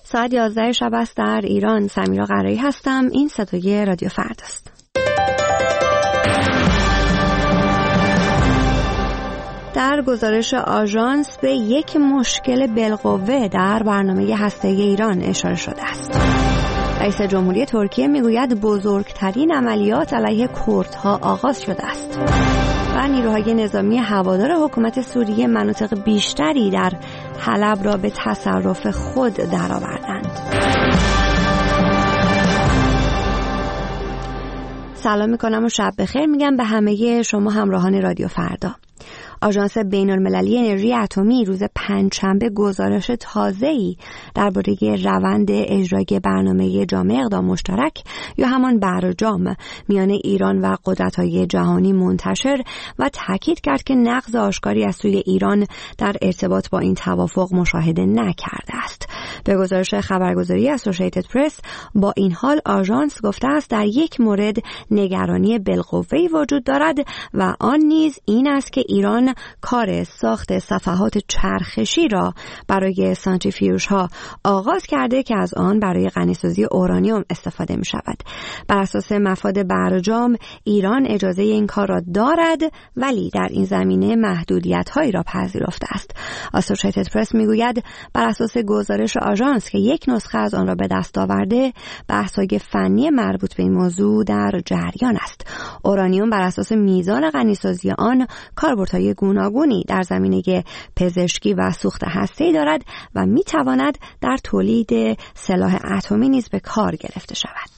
ساعت 11 شب است در ایران. سمیرا قرایی هستم. این صدای رادیو فردا است. در گزارش آژانس به یک مشکل بالقوه در برنامه هسته‌ای ایران اشاره شده است. رئیس جمهوری ترکیه میگوید بزرگترین عملیات علیه کردها آغاز شده است و نیروهای نظامی هوادار حکومت سوریه مناطق بیشتری در حلب را به تصرف خود درآوردند. سلام میکنم و شب بخیر میگم به همه شما همراهان رادیو فردا. آژانس بین‌المللی انرژی اتمی روز پنجشنبه گزارش تازه‌ای درباره روند اجرای برنامه جامع اقدام مشترک یا همان برجام میان ایران و قدرت‌های جهانی منتشر و تاکید کرد که نقض آشکاری از سوی ایران در ارتباط با این توافق مشاهده نکرده است. به گزارش خبرگزاری اسوسییتد پرس با این حال آژانس گفته است در یک مورد نگرانی بالقوه‌ای وجود دارد و آن نیز این است که ایران کار ساخت صفحات چرخشی را برای سانتریفیوژها آغاز کرده که از آن برای غنیسازی اورانیوم استفاده می شود. بر اساس مفاد برجام ایران اجازه این کار را دارد ولی در این زمینه محدودیت‌هایی را پذیرفته است. اسوسییتد پرس میگوید بر اساس گزارش آژانس که یک نسخه از آن را به دست آورده بحث‌های فنی مربوط به این موضوع در جریان است. اورانیوم بر اساس میزان غنیسازی آن کاربردهای گوناگونی در زمینه پزشکی و سوخت هسته‌ای دارد و میتواند در تولید سلاح اتمی نیز به کار گرفته شود.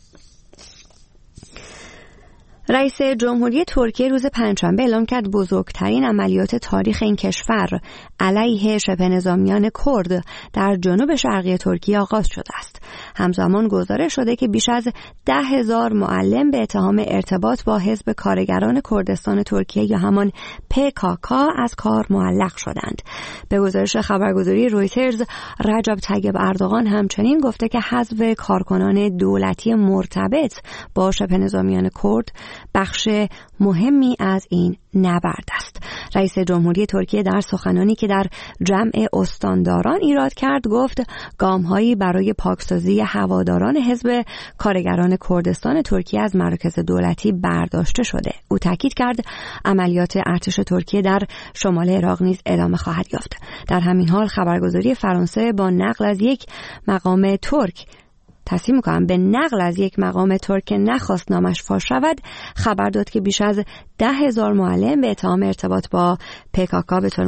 رئیس جمهوری ترکیه روز پنجشنبه اعلام کرد بزرگترین عملیات تاریخ این کشور علیه شبه نظامیان کرد در جنوب شرقی ترکیه آغاز شده است. همزمان گزارش شده که بیش از 10,000 معلم به اتهام ارتباط با حزب کارگران کردستان ترکیه یا همان PKK از کار معلق شدند. به گزارش خبرگزاری رویترز رجب طیب اردوغان همچنین گفته که حذف کارکنان دولتی مرتبط با شبه نظامیان کرد بخش مهمی از این نبرد است. رئیس جمهوری ترکیه در سخنانی که در جمع استانداران ایراد کرد گفت گام‌هایی برای پاکسازی هواداران حزب کارگران کردستان ترکیه از مراکز دولتی برداشته شده. او تاکید کرد عملیات ارتش ترکیه در شمال عراق نیز ادامه خواهد یافت. در همین حال خبرگزاری فرانسه با نقل از یک مقام ترک تصمیم می‌کنم به نقل از یک مقام ترک نخواست نامش فاش شود خبر داد که بیش از 10,000 معلم به اتهام ارتباط با PKK به طور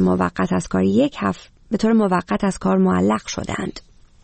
موقت از کار معلق شدند.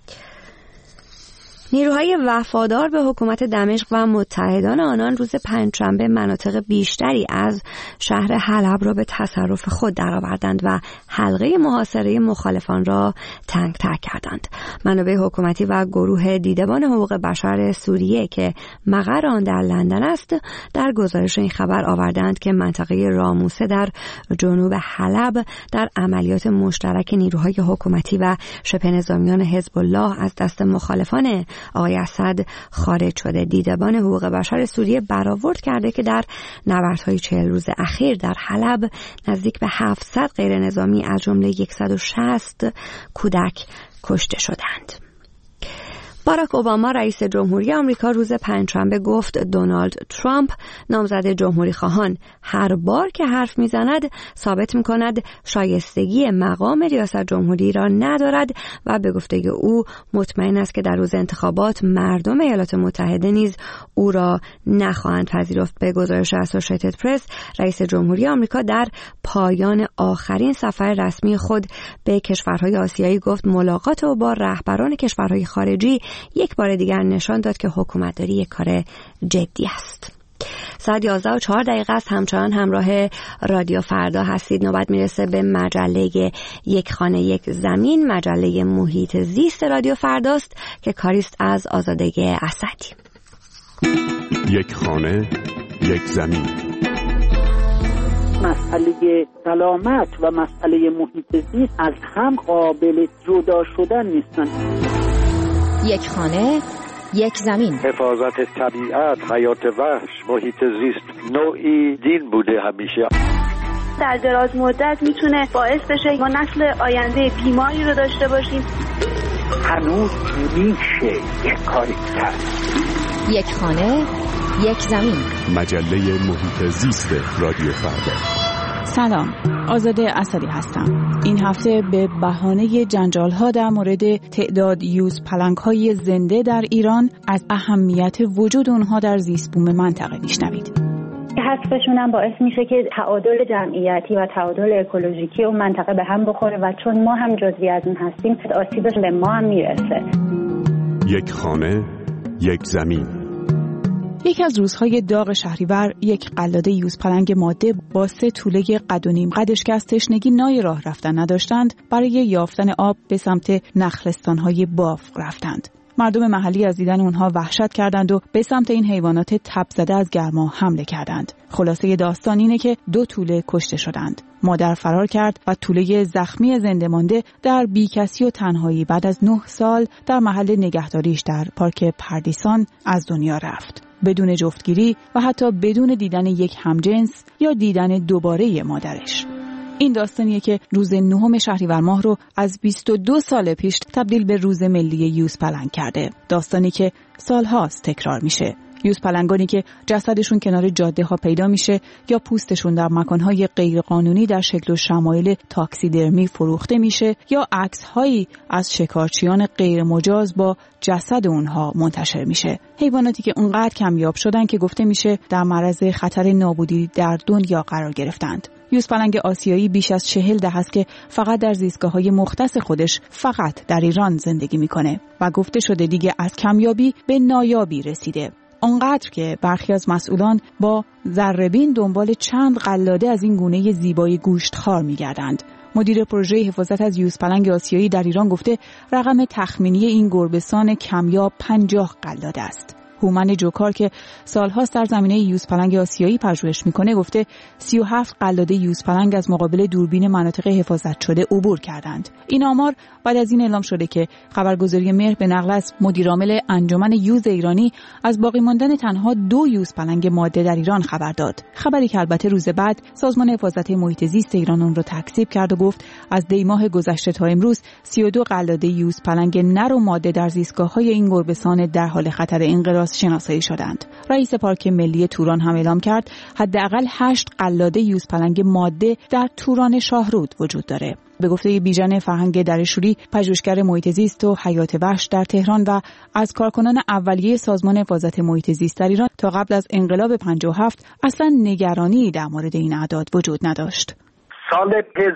نیروهای وفادار به حکومت دمشق و متحدان آنان روز پنجشنبه مناطق بیشتری از شهر حلب را به تصرف خود درآوردند و حلقه محاصره مخالفان را تنگ‌تر کردند. منابع حکومتی و گروه دیدبان حقوق بشر سوریه که مقر آن در لندن است در گزارش این خبر آوردند که منطقه راموسه در جنوب حلب در عملیات مشترک نیروهای حکومتی و شبه نظامیان حزب الله از دست مخالفان آقای اسد خارج شده. دیدبان حقوق بشر سوریه برآورد کرده که در نبردهای 40 روز اخیر در حلب نزدیک به 700 غیر نظامی از جمله 160 کودک کشته شدند. باراک اوباما رئیس جمهوری آمریکا روز پنجشنبه گفت دونالد ترامپ نامزد جمهوری خواهان هر بار که حرف میزند ثابت میکند شایستگی مقام ریاست جمهوری را ندارد و به گفته او مطمئن است که در روز انتخابات مردم ایالات متحده نیز او را نخواهند پذیرفت. به گزارش اسوسییتد پرس رئیس جمهوری آمریکا در پایان آخرین سفر رسمی خود به کشورهای آسیایی گفت ملاقات او با رهبران کشورهای خارجی یک بار دیگر نشان داد که حکومتداری یک کار جدی است. ساعت 11:04 است. همچنان همراه رادیو فردا هستید. نوبت میرسه به مجله یک خانه یک زمین، مجله محیط زیست رادیو فرداست که کاریست از آزاده اسدی. یک خانه یک زمین. مسئله سلامت و مسئله محیط زیست از هم قابل جدا شدن نیستن. یک خانه یک زمین. حفاظت طبیعت، حیات وحش، محیط زیست نوعی دین بوده همیشه. در دراز مدت میتونه باعث بشه ما نسل آینده بیماری رو داشته باشیم. هنوز میشه یک کاری کرد. یک خانه، یک زمین. مجله محیط زیست رادیو فردا. سلام، آزاده اسدی هستم. این هفته به بهانه جنجال‌ها در مورد تعداد یوز پلنگ‌های زنده در ایران از اهمیت وجود اونها در زیست بوم منطقه میشنوید. حذفشون هم باعث میشه که تعادل جمعیتی و تعادل اکولوژیکی اون منطقه به هم بخوره و چون ما هم جزئی از اون هستیم آسیبش به ما هم میرسه. یک خانه، یک زمین. یکی از روزهای داغ شهریور یک قلاده یوزپلنگ ماده با 3 توله قد و نیم قدش که از تشنگی نای راه رفتن نداشتند برای یافتن آب به سمت نخلستان‌های باف رفتند. مردم محلی از دیدن اونها وحشت کردند و به سمت این حیوانات تب زده از گرما حمله کردند. خلاصه داستان اینه که 2 توله کشته شدند. مادر فرار کرد و توله زخمی زنده مانده در بیکسی و تنهایی بعد از 9 سال در محل نگهداریش در پارک پردیسان از دنیا رفت. بدون جفتگیری و حتی بدون دیدن یک همجنس یا دیدن دوباره مادرش. این داستانیه که روز 9 شهریور ماه رو از 22 سال پیش تبدیل به روز ملی یوزپلنگ کرده. داستانی که سالهاست تکرار میشه. یوزپلنگانی که جسدشون کنار جاده ها پیدا میشه یا پوستشون در مکانهای غیرقانونی در شکل و شمایل تاکسیدرمی فروخته میشه یا عکس‌هایی از شکارچیان غیرمجاز با جسد اونها منتشر میشه. حیواناتی که اونقدر کمیاب شدن که گفته میشه در معرض خطر نابودی در دنیا قرار گرفتند. یوزپلنگ آسیایی بیش از 40 دهه است که فقط در زیستگاه‌های مختص خودش فقط در ایران زندگی میکنه و گفته شده دیگه از کمیابی به نایابی رسیده. آنقدر که برخی از مسئولان با ذره‌بین دنبال چند قلاده از این گونه زیبای گوشتخوار می‌گردند. مدیر پروژه حفاظت از یوزپلنگ آسیایی در ایران گفته رقم تخمینی این گربه‌سان کمیاب 50 قلاده است. هومن جوکار که سالهاست در زمینه یوزپلنگ آسیایی پژوهش میکنه گفته 37 قلاده یوزپلنگ از مقابل دوربین مناطق حفاظت شده عبور کردند. این آمار بعد از این اعلام شده که خبرگزاری مهر به نقل از مدیرعامل انجمن یوز ایرانی از باقی ماندن تنها 2 یوزپلنگ ماده در ایران خبر داد. خبری که البته روز بعد سازمان حفاظت محیط زیست ایران اون رو تکذیب کرد و گفت از دی ماه گذشته تا امروز 32 قلاده یوزپلنگ نر و ماده در زیستگاه‌های این گربه‌سان در حال خطر انقراض شناسایی شدند. رئیس پارک ملی توران هم اعلام کرد حداقل 8 قلاده یوزپلنگ ماده در توران شاهرود وجود داره. به گفته بیژن فرهنگ درشوری، پژوهشگر محیط زیست و حیات وحش در تهران و از کارکنان اولیه سازمان حفاظت محیط زیست در ایران تا قبل از انقلاب 57 اصلا نگرانی در مورد این اعداد وجود نداشت. سال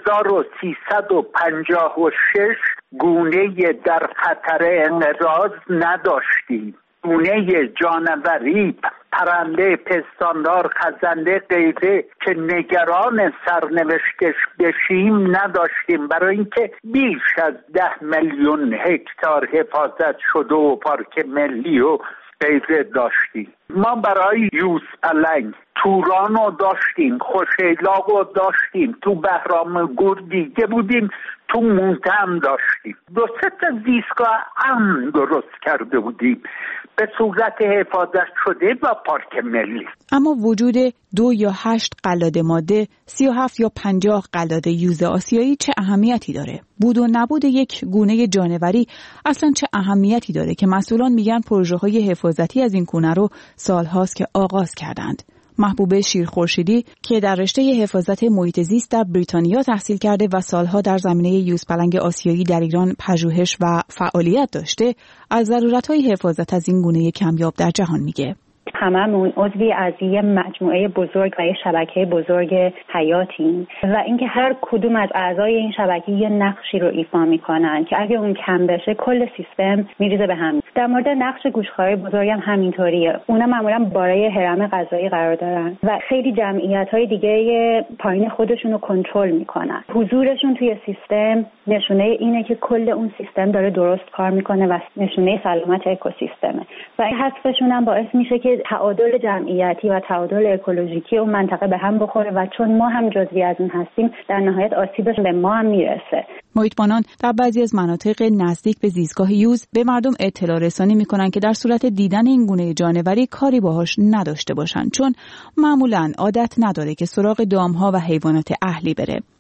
1356 گونه در خطر انقراض نداشتیم. گونه جانوری، پرنده، پستاندار، خزنده، غیره که نگران سرنوشتش بشیم نداشتیم، برای اینکه بیش از 10 میلیون هکتار حفاظت شده و پارک ملی و غیره داشتیم. ما برای یوزپلنگ توران رو داشتیم، خوشیلاق رو داشتیم، تو بهرام‌گور دیگه بودیم، تو مونته هم داشتیم. 2-3 تا زیستگاه هم درست کرده بودیم به صورت حفاظت شده و پارک ملی. اما وجود 2 یا 8 قلاده ماده، 37 یا 50 قلاده یوز آسیایی چه اهمیتی داره؟ بود و نبود یک گونه جانوری اصلا چه اهمیتی داره که مسئولان میگن پروژه‌های حفاظتی از این گونه رو سالهاست که آغاز کردند؟ محبوب شیرخورشیدی که در رشته حفاظت محیط زیست در بریتانیا تحصیل کرده و سالها در زمینه یوزپلنگ آسیایی در ایران پژوهش و فعالیت داشته، از ضرورت‌های حفاظت از این گونه کمیاب در جهان میگه. هممون عضوی از یه مجموعه بزرگ و یه شبکه بزرگ حیاتیم و اینکه هر کدوم از اعضای این شبکه یه نقشی رو ایفا میکنن که اگه اون کم بشه کل سیستم میریزه به هم. در مورد نقش گوشتخوارای بزرگ هم همینطوریه. اونا معمولا بالای هرم غذایی قرار دارن و خیلی جمعیت‌های دیگه پایین خودشون رو کنترل میکنن. حضورشون توی سیستم نشونه اینه که کل اون سیستم داره درست کار میکنه و نشونه سلامت اکوسیستمه و حذفشون هم باعث میشه که تعادل جمعیتی و تعادل اکولوژیکی اون منطقه به هم بخوره و چون ما هم جزئی از اون هستیم در نهایت آسیبش به ما هم میرسه. محیطبانان در بعضی از مناطق نزدیک به زیستگاه یوز به مردم اطلاع رسانی میکنن که در صورت دیدن این گونه جانوری کاری باهاش نداشته باشن، چون معمولاً عادت نداره که سراغ دامها و حیوانات اهلی بره.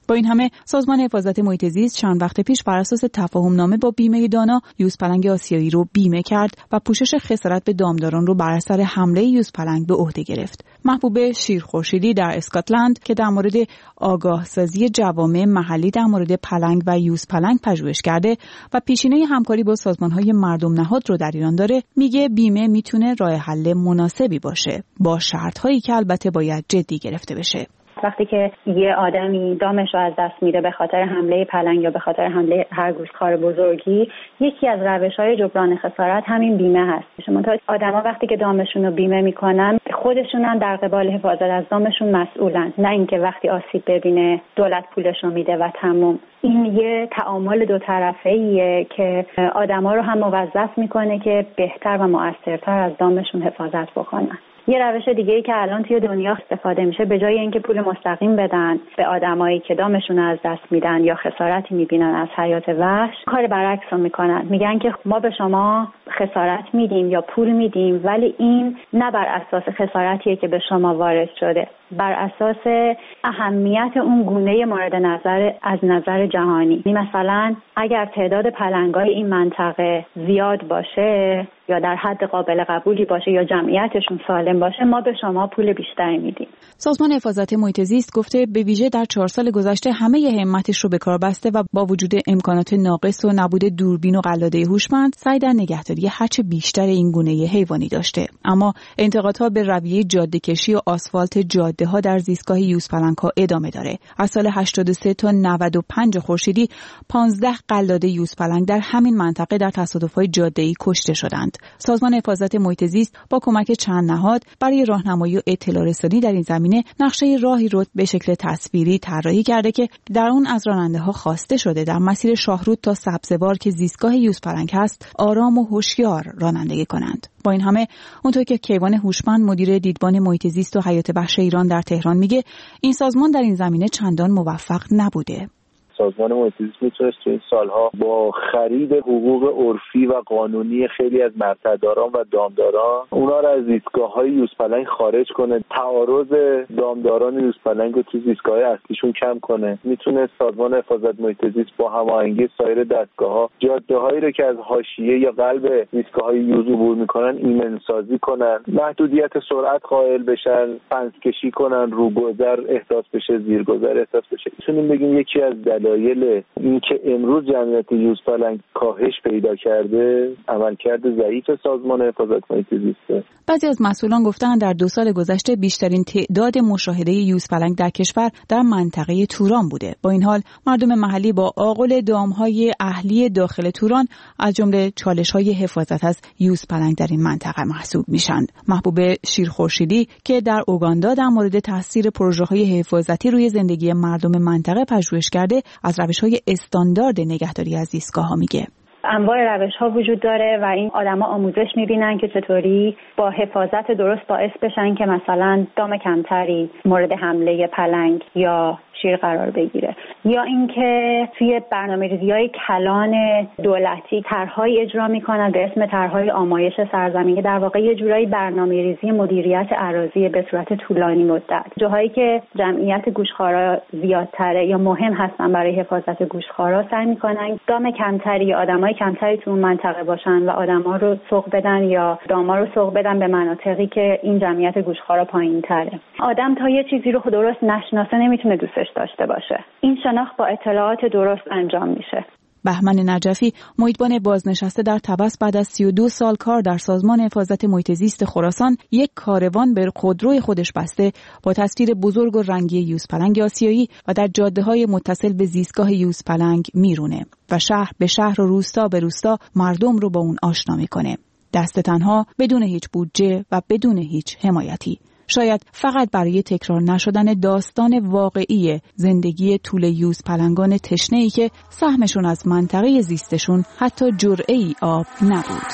با این همه سازمان حفاظت محیط زیست چند وقت پیش بر اساس تفاهم‌نامه با بیمه دانا یوزپلنگ آسیایی رو بیمه کرد و پوشش خسارت به دامداران رو بر اثر حمله یوزپلنگ به عهده گرفت. محبوب شیرخورشیدی در اسکاتلند که در مورد آگاهسازی جوامع محلی در مورد پلنگ و یوزپلنگ پژوهش کرده و پیشینه همکاری با سازمان‌های مردم نهاد رو در ایران داره، میگه بیمه میتونه راه حل مناسبی باشه با شرط‌هایی که البته باید جدی گرفته بشه. وقتی که یه آدمی دامش رو از دست میده به خاطر حمله پلنگ یا به خاطر حمله هر گوشتخوار بزرگی، یکی از روش‌های جبران خسارت همین بیمه هست. شما تا آدما وقتی که دامشون رو بیمه میکنن خودشون هم در قبال حفاظت از دامشون مسئولن، نه اینکه وقتی آسیب ببینه دولت پولش رو میده و تموم. این یه تعامل دو طرفه‌ایه که آدما رو هم موظف میکنه که بهتر و مؤثرتر از دامشون حفاظت بکنن. یه روش دیگه‌ای که الان توی دنیا استفاده میشه، به جای اینکه پول مستقیم بدن به آدمایی که دامشون از دست میدن یا خسارتی میبینن از حیات وحش، کار برعکس رو میکنن. میگن که ما به شما خسارت میدیم یا پول میدیم، ولی این نه بر اساس خسارتیه که به شما وارد شده، بر اساس اهمیت اون گونه مورد نظر از نظر جهانی. مثلا اگر تعداد پلنگای این منطقه زیاد باشه یا در حد قابل قبولی باشه یا جمعیتشون سالم باشه، ما به شما پول بیشتری میدیم. سازمان حفاظت محیط زیست گفته به ویژه در 4 سال گذشته همه همتش رو به کار بسته و با وجود امکانات ناقص و نبود دوربین و قلاده هوشمند سعی در نگهداری هرچه بیشتر این گونه حیوانی داشته. اما انتقادها به رویه جاده‌کشی و آسفالت جاده‌ها در زیستگاه یوزپلنگ‌ها ادامه داره. از سال 83 تا 95 خورشیدی 15 قلاده یوزپلنگ در همین منطقه در تصادف‌های جاده‌ای کشته شدند. سازمان حفاظت محیط زیست با کمک چند نهاد برای راهنمایی و اطلاع رسانی در این زمینه نقشه راهی رو به شکل تصویری طراحی کرده که در اون از راننده‌ها خواسته شده در مسیر شاهرود تا سبزوار که زیستگاه یوزپلنگ هست آرام و هوشیار رانندگی کنند. با این همه اونطور که کیوان هوشمند مدیر دیدبان محیط زیست و حیات وحش ایران در تهران میگه، این سازمان در این زمینه چندان موفق نبوده. سازمان محیط زیست میتونست تو این سالها با خرید حقوق عرفی و قانونی خیلی از مرتداران و دامداران اونا رو از زیستگاه‌های یوزپلنگ خارج کنه، تعارض دامداران یوزپلنگ رو تو زیستگاه‌های اصلیشون کم کنه. میتونه سازمان حفاظت محیط زیست با هماهنگی سایر دستگاه‌ها جاده‌هایی رو که از حاشیه یا قلب زیستگاه‌های یوز عبور میکنن ایمن‌سازی کنن، محدودیت سرعت قائل بشن، پنسکشی کنن، روگذر احساس بشه، زیرگذر احساس بشه. میتونیم بگیم یکی از دلایل اینکه امروز جمعیت یوزپلنگ کاهش پیدا کرده عملکرد ضعیف سازمان حفاظت محیط زیست. بعضی از مسئولان گفتند در 2 سال گذشته بیشترین تعداد مشاهده یوزپلنگ در کشور در منطقه توران بوده. با این حال مردم محلی با آغل دامهای اهلی داخل توران از جمله چالش‌های حفاظت از یوزپلنگ در این منطقه محسوب میشند. محبوب شیرخورشیدی که در اوگاندا در مورد تاثیر پروژه‌های حفاظتی روی زندگی مردم منطقه پژوهش کرده، از روش‌های استاندارد نگهداری از زیستگاه‌ها میگه. انواع روش‌ها وجود داره و این آدما آموزش می‌بینن که چطوری با حفاظت درست باعث بشن که مثلا دام کمتری مورد حمله پلنگ یا شیر قرار بگیره، یا اینکه توی برنامه‌ریزی‌های کلان دولتی طرح‌های اجرا می‌کنن به اسم طرح‌های آمایش سرزمین که در واقع یه جورایی برنامه‌ریزی مدیریت اراضی به صورت طولانی مدت. جاهایی که جمعیت گوشتخوارا زیادتره یا مهم هستن برای حفاظت گوشتخوارا سعی می‌کنن دام کمتری یا آدمای کمتری تو اون منطقه باشن و آدما رو سوق بدن یا داما رو سوق بدن به مناطقی که این جمعیت گوشتخوارا پایین‌تره. آدم تا یه چیزی رو درست نشناسه نمیتونه دوستش داشته باشه. این شناخت با اطلاعات درست انجام میشه. بهمن نجفی، محیطبان بازنشسته در طبس، بعد از 32 سال کار در سازمان حفاظت محیط زیست خراسان یک کاروان به خودروی خودش بسته با تصویر بزرگ و رنگی یوزپلنگ آسیایی و در جاده‌های متصل به زیستگاه یوزپلنگ میرونه و شهر به شهر و روستا به روستا مردم رو با اون آشنا میکنه. دست تنها، بدون هیچ بودجه و بدون هیچ حمایتی. شاید فقط برای تکرار نشدن داستان واقعی زندگی طول یوزپلنگان تشنه‌ای که سهمشون از منطقه زیستشون حتی جرعه‌ای آب نبود.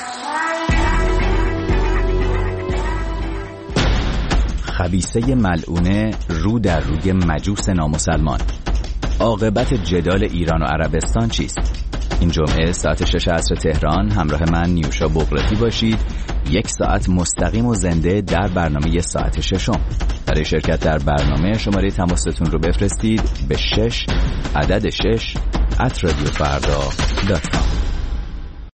خبیثه ملعونه رو در روی مجوس نامسلمان. عاقبت جدال ایران و عربستان چیست؟ این جمعه ساعت 6 عصر تهران همراه من نیوشا بغرتی باشید. 1 ساعت مستقیم و زنده در برنامه ساعت 6. برای شرکت در برنامه شماره تماستون رو بفرستید به 6 عدد 6 @radiofarda.com.